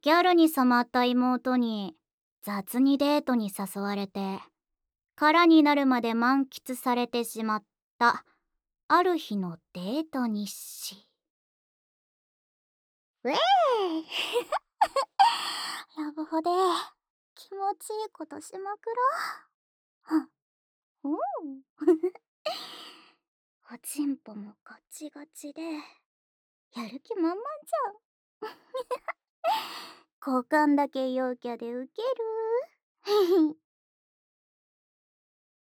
ギャルに染まった妹に雑にデートに誘われて空になるまで満喫されてしまったある日のデート日誌。ウェーイラブホで気持ちいいことしまくろう。うんおちんぽもガチガチでやる気満々じゃん。好感だけ陽キャでウケる。